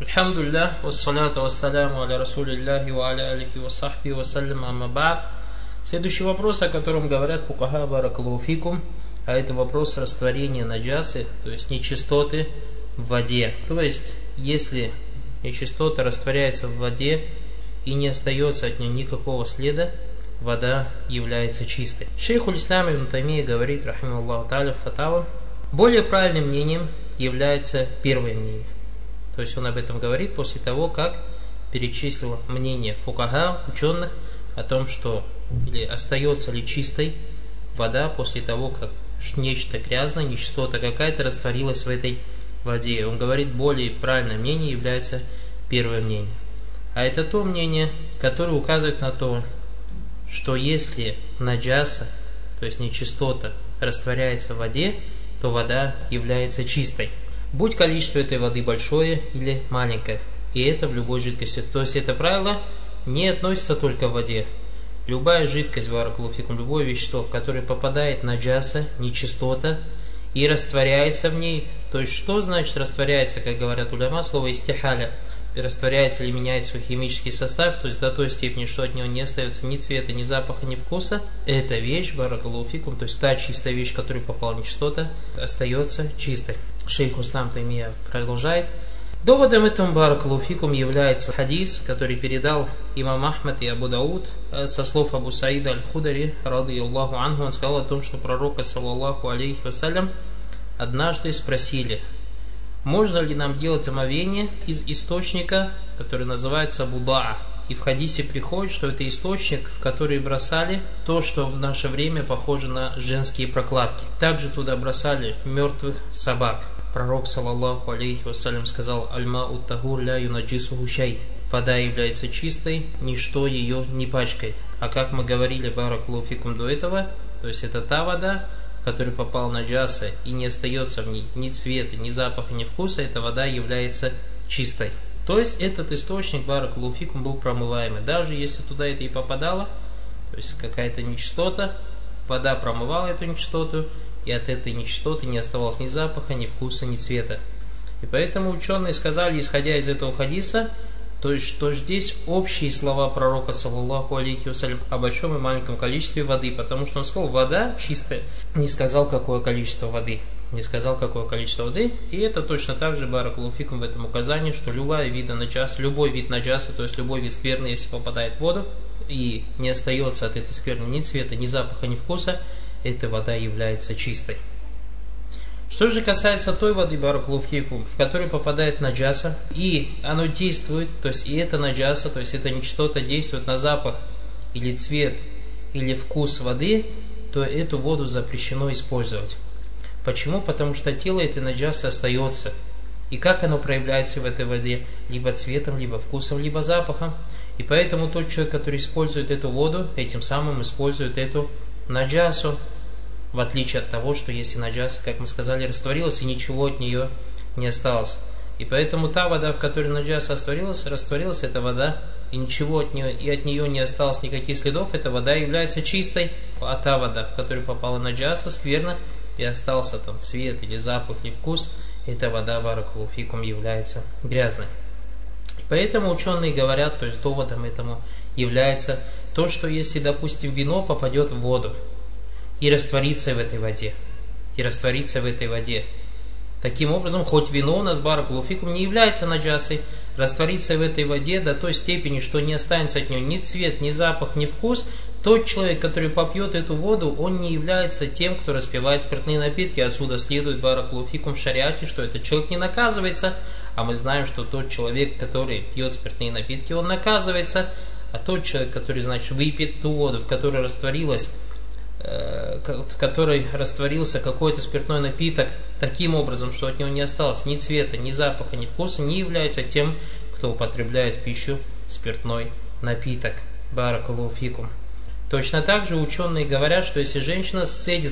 Альхамдулиллах, вассаляту вассаляму аля расулиллахи ва аля алихи ва сахби ва саллям амма ба'д. Следующий вопрос, о котором говорят фукаха баракаллаху фикум, а это вопрос растворения наджасы, то есть нечистоты в воде. То есть, если нечистота растворяется в воде и не остается от нее никакого следа, вода является чистой. Шейхуль Ислам ибн Таймия говорит, рахимахуллаху тааля, в фатава, более правильным мнением является первое мнение. То есть он об этом говорит после того, как перечислил мнение фукаха, ученых, о том, что или остается ли чистой вода после того, как нечто грязное, нечистота какая-то растворилась в этой воде. Он говорит, более правильное мнение является первое мнение. А это то мнение, которое указывает на то, что если наджаса, то есть нечистота, растворяется в воде, то вода является чистой. Будь количество этой воды большое или маленькое. И это в любой жидкости. То есть это правило не относится только в воде. Любая жидкость, баракаллаху фикум, любое вещество, в которое попадает наджаса, нечистота, и растворяется в ней. То есть что значит растворяется, как говорят уляма, слово истихаля, растворяется или меняет свой химический состав, то есть до той степени, что от него не остается ни цвета, ни запаха, ни вкуса. Эта вещь, баракаллаху фикум, то есть та чистая вещь, в которой попала нечистота, остается чистой. Шейх Ислам Таймия продолжает. Доводом этому, баракаллаху фикум, является хадис, который передал имам Ахмад и Абу Дауд со слов Абу Саида аль-Худари, радийаллаху анху. Он сказал о том, что пророка, саллаллаху алейхи вассалям, однажды спросили, можно ли нам делать омовение из источника, который называется Будаа. И в хадисе приходит, что это источник, в который бросали то, что в наше время похоже на женские прокладки. Также туда бросали мертвых собак. Пророк, саллаллаху алейхи вассалям, сказал, «Аль-мау тахур ля юнаджисуху шай». Вода является чистой, ничто ее не пачкает. А как мы говорили, баракаллаху фикум, до этого, то есть это та вода, в которой попал наджаса и не остается в ней ни цвета, ни запаха, ни вкуса, эта вода является чистой. То есть этот источник, баракаллаху фикум, был промываемый. Даже если туда это и попадало, то есть какая-то нечистота, вода промывала эту нечистоту, и от этой нечистоты не оставалось ни запаха, ни вкуса, ни цвета. И поэтому ученые сказали, исходя из этого хадиса, то есть, что здесь общие слова пророка, саллаллаху алейхи вассалям, о большом и маленьком количестве воды, потому что он сказал, вода чистая, не сказал, какое количество воды. Не сказал, какое количество воды. И это точно так же, баракаллаху фикум, в этом указании, что любой вид наджаса, то есть любой вид скверны, если попадает в воду, и не остается от этой скверны ни цвета, ни запаха, ни вкуса, эта вода является чистой. Что же касается той воды, баракаллаху фикум, в которой попадает наджаса, и оно действует, то есть и это наджаса, то есть это нечто-то действует на запах, или цвет, или вкус воды, то эту воду запрещено использовать. Почему? Потому что тело этой наджасы остается. И как оно проявляется в этой воде? Либо цветом, либо вкусом, либо запахом. И поэтому тот человек, который использует эту воду, этим самым использует эту наджасу. В отличие от того, что если наджаса, как мы сказали, растворилась и ничего от нее не осталось. И поэтому та вода, в которой наджаса растворилась эта вода, и ничего от нее не осталось, никаких следов, эта вода является чистой. А та вода, в которой попала наджаса, скверна, и остался там цвет или запах или вкус, эта вода, баракаллаху фикум, является грязной. Поэтому ученые говорят, то есть доводом этому является то, что если, допустим, вино попадет в воду и растворится в этой воде, таким образом, хоть вино у нас, баракаллаху фикум, не является наджасой, растворится в этой воде до той степени, что не останется от нее ни цвет, ни запах, ни вкус, тот человек, который попьет эту воду, он не является тем, кто распивает спиртные напитки. Отсюда следует, баракаллаху фикум, в шариате, что этот человек не наказывается, а мы знаем, что тот человек, который пьет спиртные напитки, он наказывается, а тот человек, который, значит, выпьет ту воду, в которой растворился какой-то спиртной напиток, таким образом, что от него не осталось ни цвета, ни запаха, ни вкуса, не является тем, кто употребляет в пищу спиртной напиток. Баракаллаху фикум. Точно так же ученые говорят, что если женщина сцедит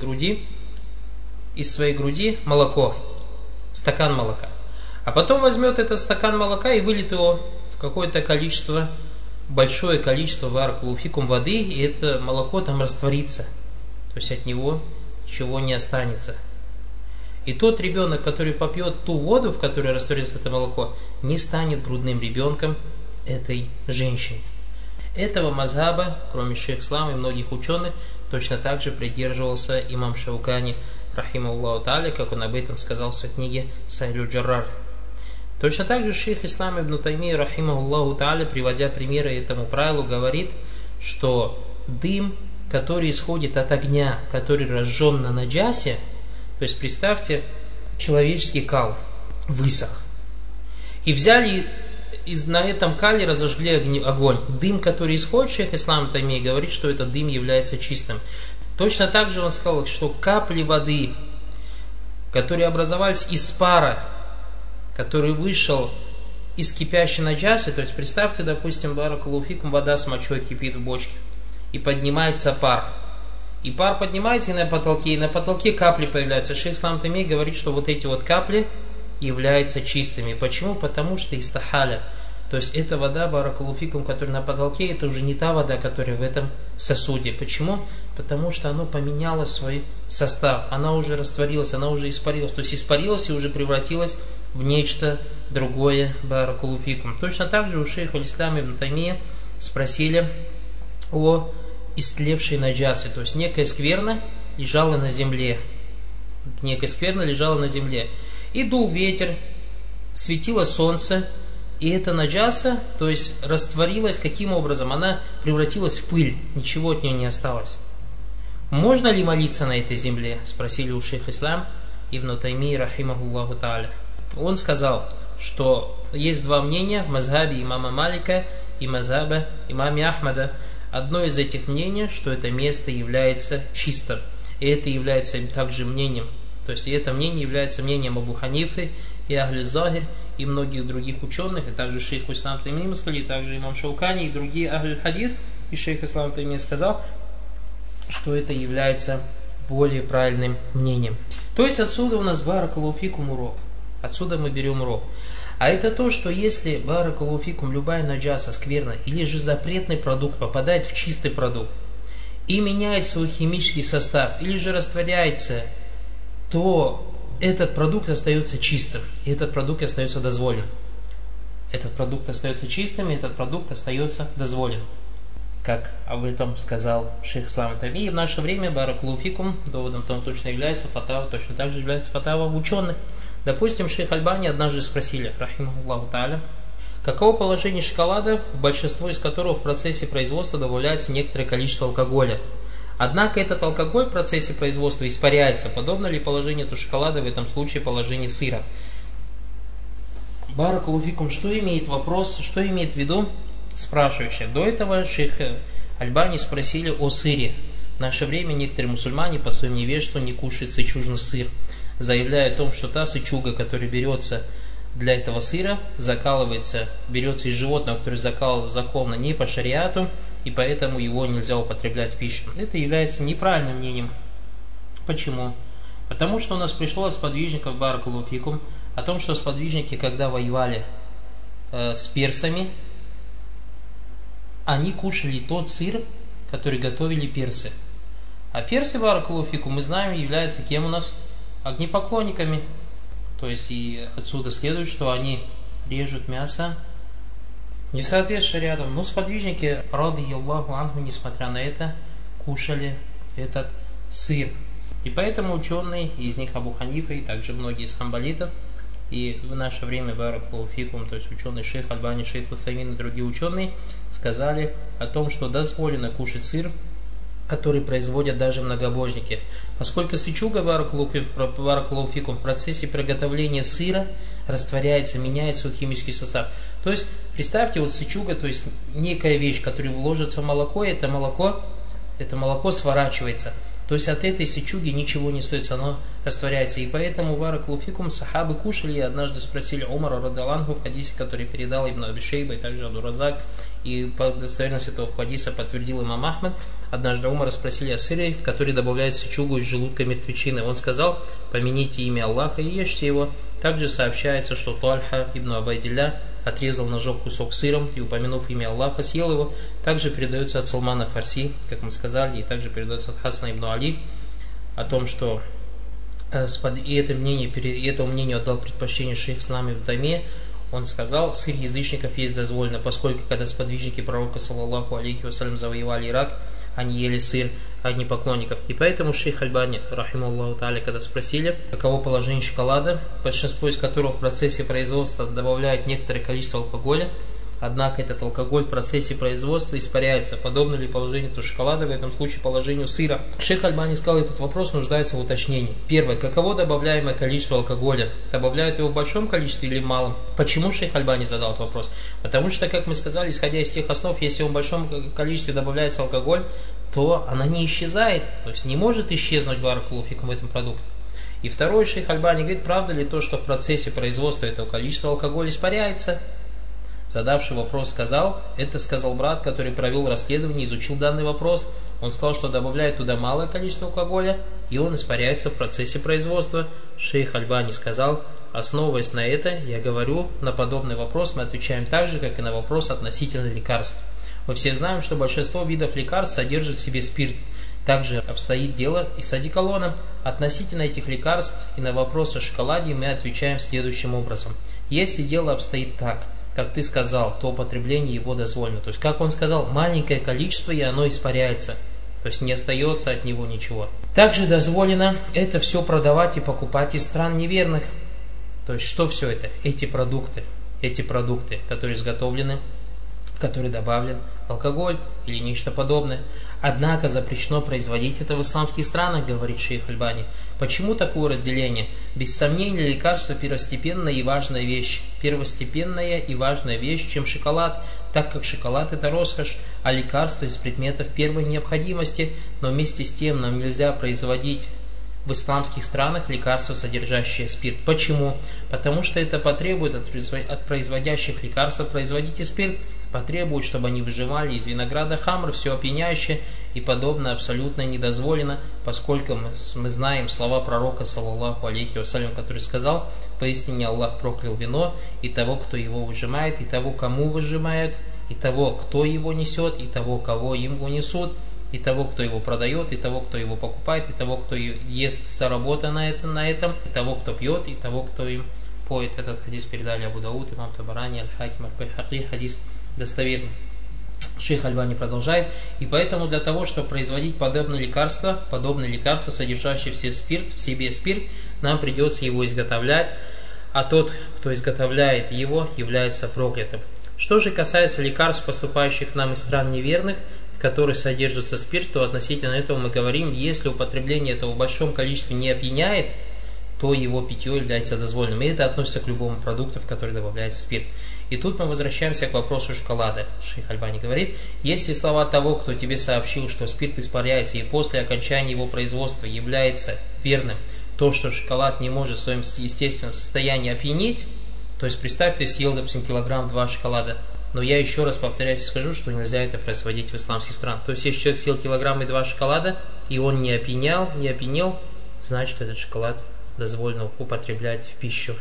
из своей груди молоко, стакан молока, а потом возьмет этот стакан молока и выльет его в какое-то количество, большое количество, баракаллаху фикум, воды, и это молоко там растворится, то есть от него ничего не останется. И тот ребенок, который попьет ту воду, в которой растворится это молоко, не станет грудным ребенком этой женщины. Этого мазхаба, кроме шейха ислама и многих ученых, точно так же придерживался имам Шаукани, рахимахуллаху тааля, как он об этом сказал в своей книге Сахиль аль-Джаррар. Точно так же шейх ислам ибн Таймия, рахимахуллаху тааля, приводя примеры этому правилу, говорит, что дым, который исходит от огня, который разжжен на наджасе, то есть представьте, человеческий кал высох, и взяли на этом кале разожгли огонь. Дым, который исходит, шейх ислам ибн Таймия говорит, что этот дым является чистым. Точно так же он сказал, что капли воды, которые образовались из пара, который вышел из кипящей наджасы, то есть представьте, допустим, баракаллаху фикум, вода с мочой кипит в бочке, и поднимается пар. И пар поднимается и на потолке капли появляются. Шейх ислам ибн Таймия говорит, что вот эти вот капли являются чистыми. Почему? Потому что истахаля. То есть эта вода, баракаллаху фикум, которая на потолке, это уже не та вода, которая в этом сосуде. Почему? Потому что она поменяла свой состав. Она уже растворилась, она уже испарилась. То есть испарилась и уже превратилась в нечто другое, баракаллаху фикум. Точно так же у шейха аль-Ислама ибн Таймия спросили о истлевшей наджасе. То есть некая скверна лежала на земле. И дул ветер, светило солнце, и эта наджаса, то есть растворилась каким образом? Она превратилась в пыль, ничего от нее не осталось. Можно ли молиться на этой земле? Спросили у шейха ислам ибн Таймии, рахимахуллаху тааля. Он сказал, что есть два мнения в мазхабе имама Малика и мазхабе имама Ахмада. Одно из этих мнений, что это место является чистым. И это является также мнением. То есть и это мнение является мнением Абу Ханифы и Ахль Захир и многих других ученых, и также шейх ислам Таймия сказали, и также имам Шаукани и другие Ахль Хадис. И шейх ислам Таймия сказал, что это является более правильным мнением. То есть отсюда у нас баракаллаху фикум урок. Отсюда мы берем урок. А это то, что если баракаллаху фикум любая наджаса, скверна или же запретный продукт попадает в чистый продукт и меняет свой химический состав или же растворяется, то этот продукт остается чистым, и этот продукт остается дозволен. Этот продукт остается чистым, и этот продукт остается дозволен. Как об этом сказал шейх ислам Таймия. В наше время баракаллаху фикум доводом тому точно является фатава, точно так же является фатава ученых. Допустим, шейх Альбани однажды спросили, рахимахуллаху тааля, каково положение шоколада, в большинство из которого в процессе производства добавляется некоторое количество алкоголя. Однако этот алкоголь в процессе производства испаряется. Подобно ли положение шоколада в этом случае положение сыра? Баракаллаху фикум, что имеет в виду спрашивающий? До этого шейх Альбани спросили о сыре. В наше время некоторые мусульмане по своему невежеству не кушают сычужный сыр, заявляя о том, что та сычуга, которая берется для этого сыра, берется из животного, которое заковано не по шариату, и поэтому его нельзя употреблять в пищу. Это является неправильным мнением. Почему? Потому что у нас пришло от сподвижников, баракаллаху фикум, о том, что сподвижники, когда воевали с персами, они кушали тот сыр, который готовили персы. А персы, баракаллаху фикум, мы знаем, являются кем у нас? Огнепоклонниками. То есть и отсюда следует, что они режут мясо не в соответствии с шариатом. Но сподвижники, радийаллаху анху, несмотря на это, кушали этот сыр. И поэтому ученые, из них Абу Ханифа и также многие из хамбалитов, и в наше время баракаллаху фикум, то есть ученый шейх Альбани, шейх Усаймин и другие ученые, сказали о том, что дозволено кушать сыр, который производят даже многобожники. Поскольку сычуга, баракаллаху фикум, в процессе приготовления сыра растворяется, меняет свой химический состав. То есть, представьте, вот сычуга, то есть некая вещь, которая вложится в молоко, это молоко сворачивается. То есть от этой сычуги ничего не остается, оно растворяется. И поэтому баракаллаху фикум сахабы кушали, и однажды спросили Умара радиаллаху в хадисе, который передал Ибн Аби Шейба и также Абдур-Разак, и по достоверности этого хадиса подтвердил имам Ахмад. Однажды Умара спросили о сыре, в который добавляют сычугу из желудка мертвечины. Он сказал: помяните имя Аллаха и ешьте его. Также сообщается, что Тальха ибн Убайдилля отрезал ножом кусок сыром и, упомянув имя Аллаха, съел его. Также передается от Салмана Фарси, как мы сказали, и также передается от Хасана ибн Али о том, что и этому мнению отдал предпочтение шейх ислам ибн Таймия. Он сказал, сыр язычников есть дозволено, поскольку когда сподвижники пророка, саллаллаху алейхи вассалям, завоевали Ирак, они ели сыр огнепоклонников. И поэтому шейх Альбани, рахималлаху тааля, когда спросили, каково положение шоколада, большинство из которых в процессе производства добавляют некоторое количество алкоголя, однако этот алкоголь в процессе производства испаряется. Подобно ли положению шоколада, в этом случае положению сыра? Шейх Альбани сказал, этот вопрос нуждается в уточнении. Первое. Каково добавляемое количество алкоголя? Добавляют его в большом количестве или в малом? Почему шейх Альбани задал этот вопрос? Потому что, как мы сказали, исходя из тех основ, если в большом количестве добавляется алкоголь, то она не исчезает. То есть не может исчезнуть баракаллаху фикум в этом продукте. И второе, шейх Альбани говорит, правда ли то, что в процессе производства этого количества алкоголя испаряется? Задавший вопрос сказал, это сказал брат, который провел расследование, изучил данный вопрос. Он сказал, что добавляет туда малое количество алкоголя, и он испаряется в процессе производства. Шейх Альбани сказал, основываясь на это, я говорю, на подобный вопрос мы отвечаем так же, как и на вопрос относительно лекарств. Мы все знаем, что большинство видов лекарств содержит в себе спирт. Также обстоит дело и с одеколоном. Относительно этих лекарств и на вопрос о шоколаде мы отвечаем следующим образом. Если дело обстоит так, как ты сказал, то употребление его дозволено. То есть, как он сказал, маленькое количество, и оно испаряется. То есть, не остается от него ничего. Также дозволено это все продавать и покупать из стран неверных. То есть, что все это? Эти продукты, которые изготовлены, в которые добавлен алкоголь или нечто подобное. Однако запрещено производить это в исламских странах, говорит шейх Альбани. Почему такое разделение? Без сомнения, лекарство первостепенная и важная вещь. Первостепенная и важная вещь, чем шоколад, так как шоколад это роскошь, а лекарство из предметов первой необходимости. Но вместе с тем нам нельзя производить в исламских странах лекарства, содержащие спирт. Почему? Потому что это потребует от производящих лекарства производить и спирт, потребует, чтобы они выжимали из винограда хамр, все опьяняющее и подобное абсолютно недозволено, поскольку мы знаем слова пророка, саллаллаху алейхи вассалям, который сказал, поистине Аллах проклял вино и того, кто его выжимает, и того, кому выжимают, и того, кто его несет, и того, кого им его несут, и того, кто его продает, и того, кто его покупает, и того, кто ест заработанное на этом, и того, кто пьет, и того, кто им поет. Этот хадис передали Абу Дауд, имам Табарани, Аль-Хаким, Аль-Байхаки, хадис достоверный. Шейх Альбани продолжает, и поэтому для того, чтобы производить подобные лекарства, содержащие в себе спирт, нам придется его изготовлять, а тот, кто изготовляет его, является проклятым. Что же касается лекарств, поступающих к нам из стран неверных, в которых содержится спирт, то относительно этого мы говорим, если употребление этого в большом количестве не опьяняет, то его питье является дозволенным. И это относится к любому продукту, в который добавляется спирт. И тут мы возвращаемся к вопросу шоколада. Шейх Альбани говорит, если слова того, кто тебе сообщил, что спирт испаряется и после окончания его производства является верным, то, что шоколад не может в своем естественном состоянии опьянить, то есть представь, ты съел, допустим, килограмм-два шоколада, но я еще раз повторяюсь и скажу, что нельзя это производить в исламских странах. То есть если человек съел килограмм и 2 шоколада, и он не опьянел, значит этот шоколад дозволено употреблять в пищу.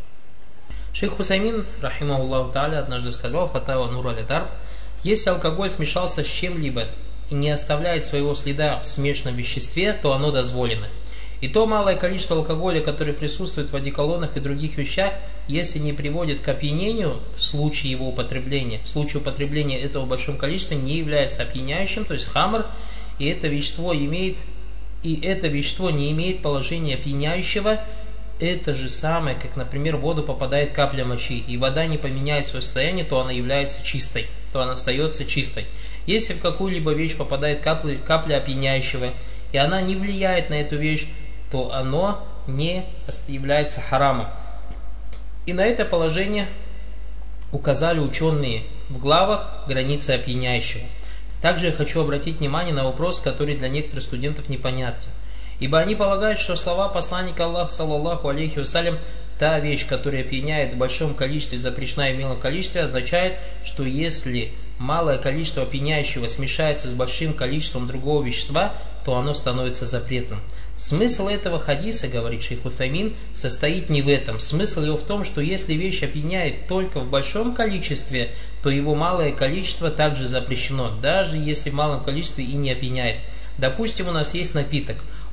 Шейх Хусаймин, рахимахуллаху тааля, однажды сказал, фатава Нур аль-Дарб, если алкоголь смешался с чем-либо и не оставляет своего следа в смешанном веществе, то оно дозволено. И то малое количество алкоголя, которое присутствует в одеколонах и других вещах, если не приводит к опьянению в случае его употребления, этого в большом количестве не является опьяняющим, то есть хамр, и это вещество не имеет положения опьяняющего, это же самое, как, например, в воду попадает капля мочи, и вода не поменяет свое состояние, то она является чистой, то она остается чистой. Если в какую-либо вещь попадает капля опьяняющего, и она не влияет на эту вещь, то оно не является харамом. И на это положение указали ученые в главах границы опьяняющего. Также я хочу обратить внимание на вопрос, который для некоторых студентов непонятен. Ибо они полагают, что слова посланника Аллаха, саллаллаху алейхи вассалям, та вещь, которая опьяняет в большом количестве, запрещена в мелком количестве, означает, что если малое количество опьяняющего смешается с большим количеством другого вещества, то оно становится запретным. Смысл этого хадиса, говорит шейх Утаймин, состоит не в этом. Смысл его в том, что если вещь опьяняет только в большом количестве, то его малое количество также запрещено, даже если в малом количестве и не опьяняет. Допустим, у нас есть напиток.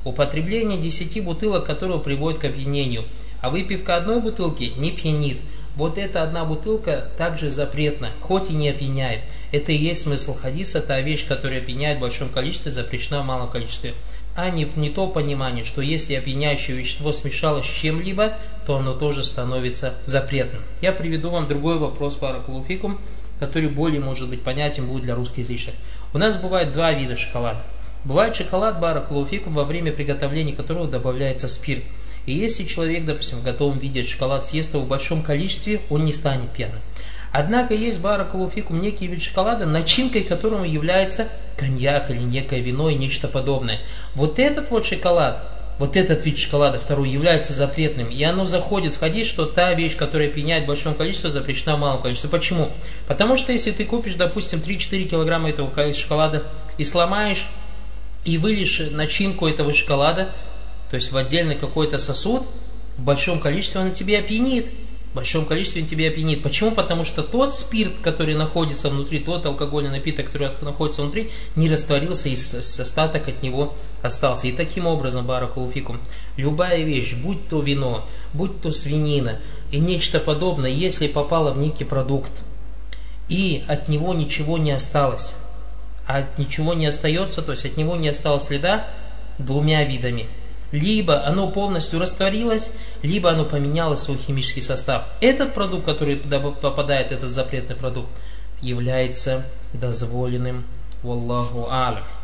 употребление 10 бутылок, которого приводит к опьянению, а выпивка одной бутылки не пьянит. Вот эта одна бутылка также запретна, хоть и не опьяняет. Это и есть смысл хадиса, та вещь, которая опьяняет в большом количестве, запрещена в малом количестве. А не то понимание, что если опьяняющее вещество смешалось с чем-либо, то оно тоже становится запретным. Я приведу вам другой вопрос, баракаллаху фикум, который более, может быть, понятен будет для русскоязычных. У нас бывает два вида шоколада. Бывает шоколад, баракаллаху фикум, во время приготовления которого добавляется спирт. И если человек, допустим, в готовом виде шоколад съест его в большом количестве, он не станет пьяным. Однако есть, баракаллаху фикум, некий вид шоколада, начинкой которому является коньяк или некое вино и нечто подобное. Вот этот вот шоколад, вот этот вид шоколада второй является запретным. И оно заходит в хадис, что та вещь, которая опьяняет в большом количестве, запрещена в малом количестве. Почему? Потому что если ты купишь, допустим, 3-4 килограмма этого шоколада и сломаешь, и выльешь начинку этого шоколада, то есть в отдельный какой-то сосуд, в большом количестве он тебя опьянит. В большом количестве он тебя опьянит. Почему? Потому что тот спирт, который находится внутри, тот алкогольный напиток, который находится внутри, не растворился, и остаток от него остался. И таким образом, баракаллаху фикум, любая вещь, будь то вино, будь то свинина и нечто подобное, если попало в некий продукт, и от него ничего не осталось, а от ничего не остается, то есть от него не осталось следа, двумя видами. Либо оно полностью растворилось, либо оно поменяло свой химический состав. Этот продукт, который попадает, этот запретный продукт, является дозволенным. Валлаху а'лям.